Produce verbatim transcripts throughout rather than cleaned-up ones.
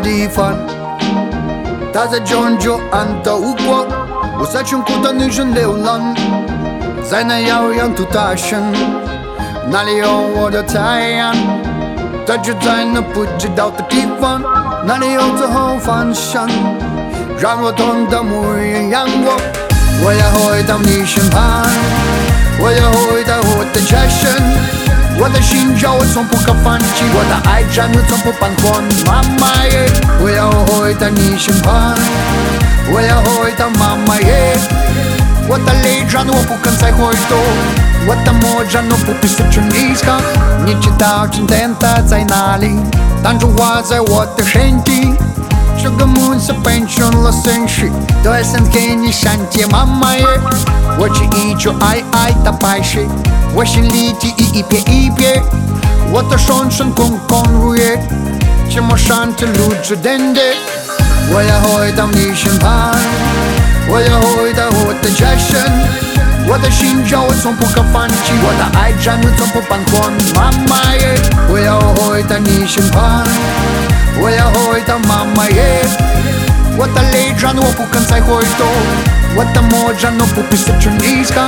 地方，她在久久安度过。我在穷苦的女生流浪，在那遥远土大山，哪里有我的太阳？它就在那不知道的地方，哪里有最后方向？让我痛的模样让我，我要回到你身旁，我要回到我的家乡。我的心叫我从不可放弃，我的爱战我从不彷徨。妈妈耶，我要回到你身旁，我要回到妈妈耶。我的泪战我不肯再回头，我的魔战我不必失去你看。你知道今天它在哪里？当初画在我的身体，这个梦想变成了现实，都要献给你闪电妈妈耶。我只依旧爱爱的白雪，我心里记忆一遍一遍，我的双唇空空如也，寂寞上的路只等待。我要回到你身旁，我要回到我的家乡，我的心叫我从不可放弃，我的爱战我从不彷徨。妈妈耶，我要回到你身旁，我要回到妈妈耶。我的泪战我不肯再回头，我的魔战我不必失去你看。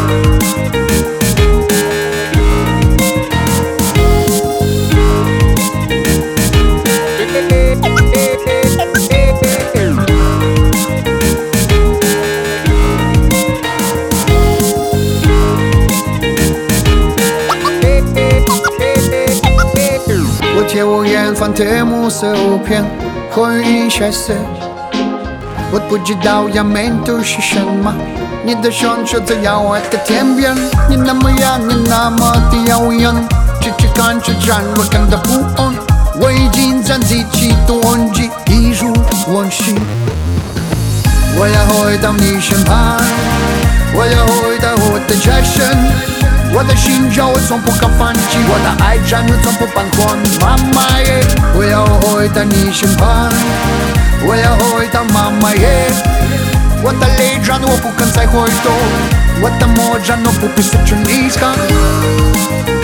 我贴我远方的暮色无边，红云下色，我不知道要面对是什么。你的双手在遥远的天边，你那么远，你那么的遥远，只去看这战我感到不安。我已经将自己的忘记一如往昔。我要回到你身旁，我要回到我的家乡，我的心叫我从不可放弃，我的爱战我从不彷徨。妈妈耶，我要回到你身旁，我要回到妈妈耶。我的泪战我不肯再回头，我的魔战我不必失去你看。